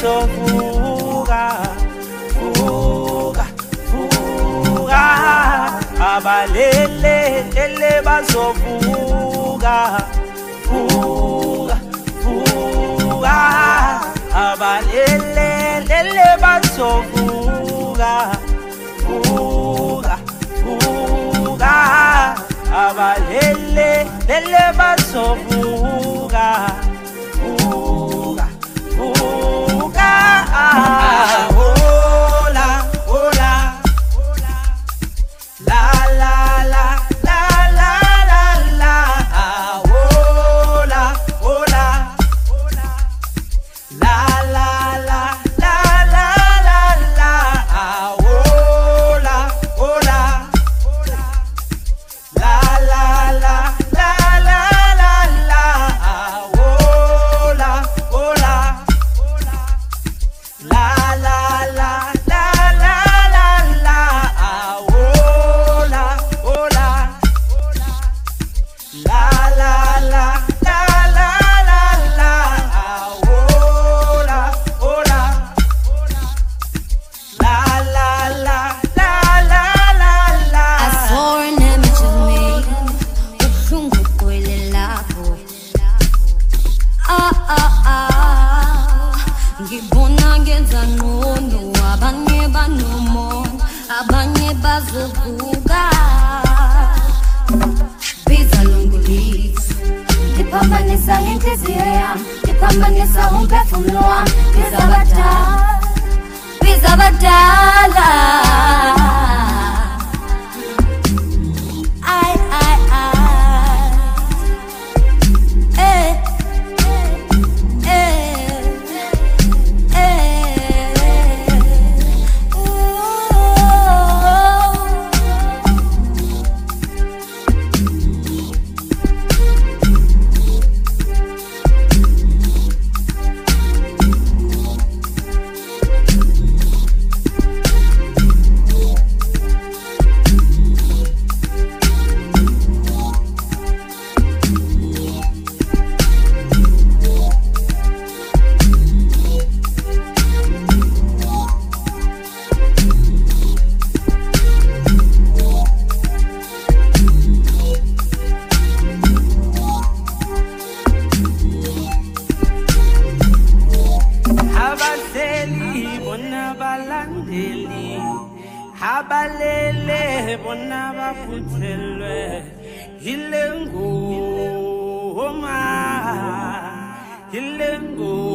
bazovuka vuka vuka abalele lele bazovuka vuka vuka abalele lele bazovuka vuka vuka abalele lele bazovuka vuka vuka hola hola la la la la la la la hola hola la la la la la la la hola hola la la la la la la la hola hola la la la la la la la hola hola la la la la la la la hola hola la la la la la la la I saw an image of me, ubuhlungu kwele lapho. Ngibona ngenza ngcono, abanye banomona, abanye bazovuka. Biza longolisa, ngiphambanisa ngenhliziyo yami, ngiphambanisa umphefumulo wami. Biza badala. Abaseli bona balandeli abalele bona baphuthelwe yilengoma